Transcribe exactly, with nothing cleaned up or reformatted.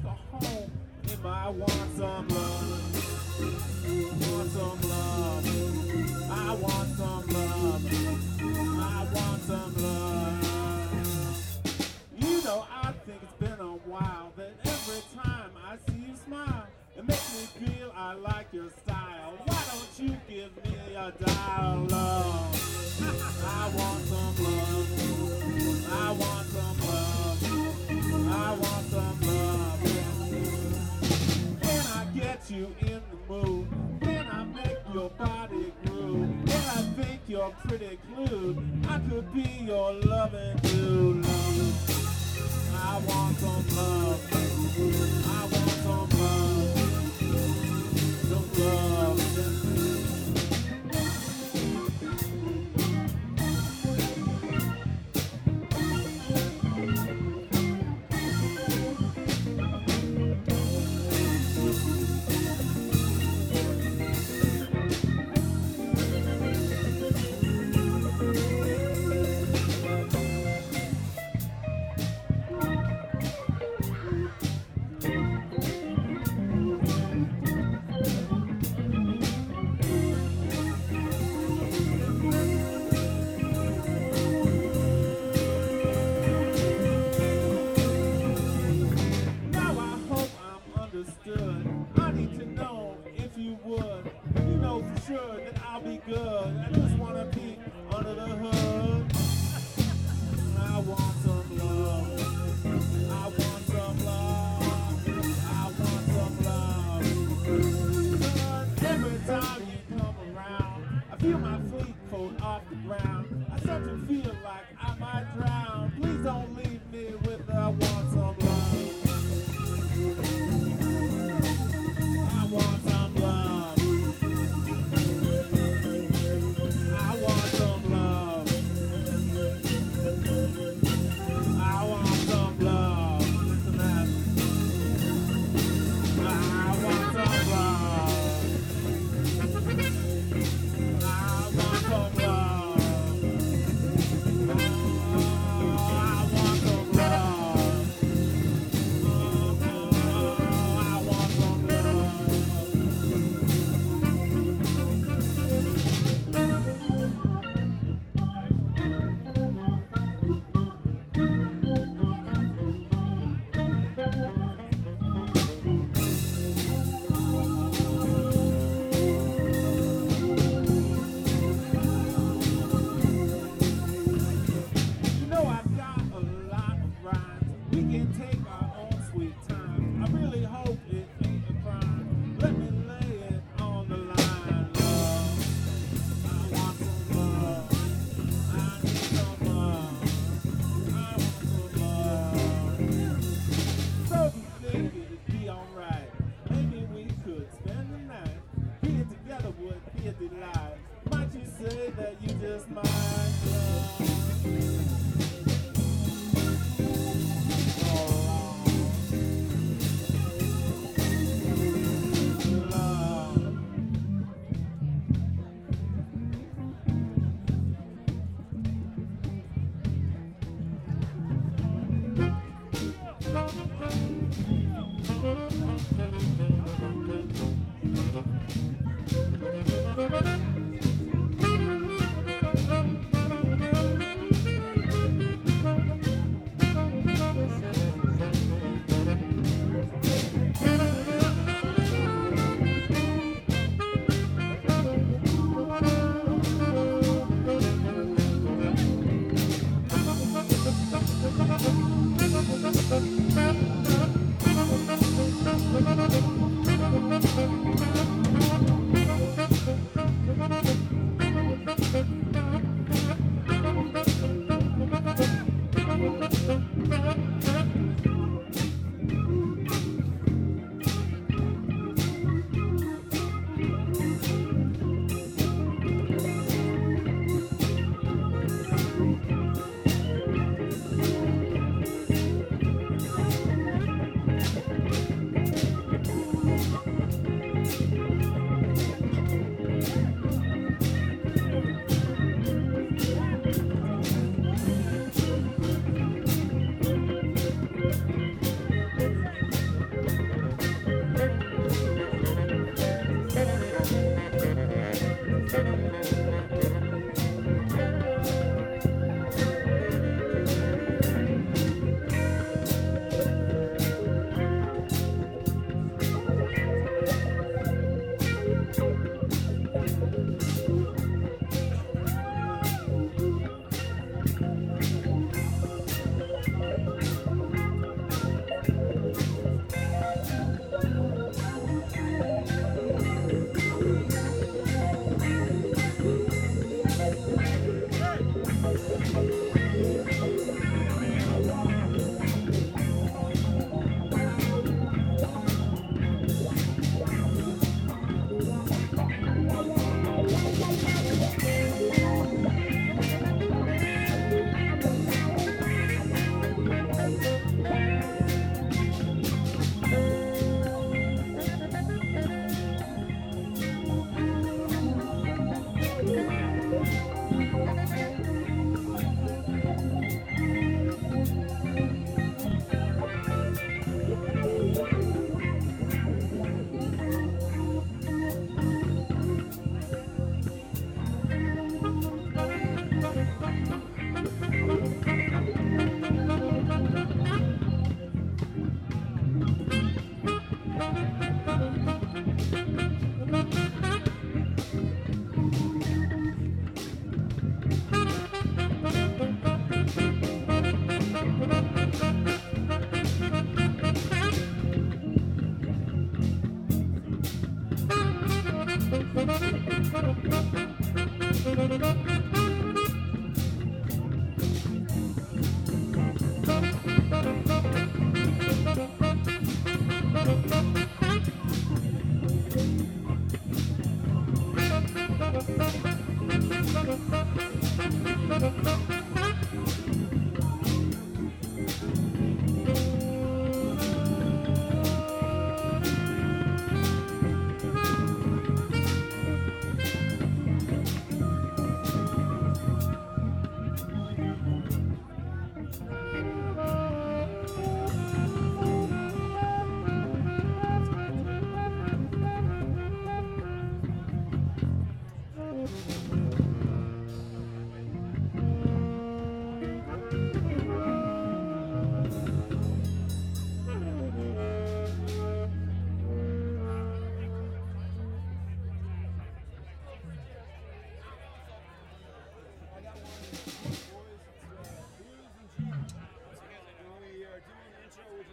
a home in my want some love. Want some love. I want some love. I want some love. You know, I think it's been a while that every time I see you smile, it makes me feel I like your style. Why don't you give me a dialogue? I want some love. I want some love. I want some love. Can I get you in the mood? Can I make your body groove? Can I think you're pretty glued? I could be your loving dude. I want some love. I want some love. Some love. I need to know if you would. You know for sure that I'll be good. I just want to peek under the hood. I want some love. I want some love. I want some love. But every time you come around, I feel my feet fold off the ground. I start to feel like I might drown. Please don't leave me with I want some love. I want some love. I want some love. I want some love. Listen to that. I want some love. I want some love. Oh, I want some love. Oh, I want some love. You know I've got a lot of rhymes. We can take our own sweet time. I really hope it ain't a crime. Let me lay it on the line, love. I want some love. I need some love. I want some love. So do you think it'd be alright? Maybe we could spend the night. Being together would be a delight. Might you say that you just might love? Thank you.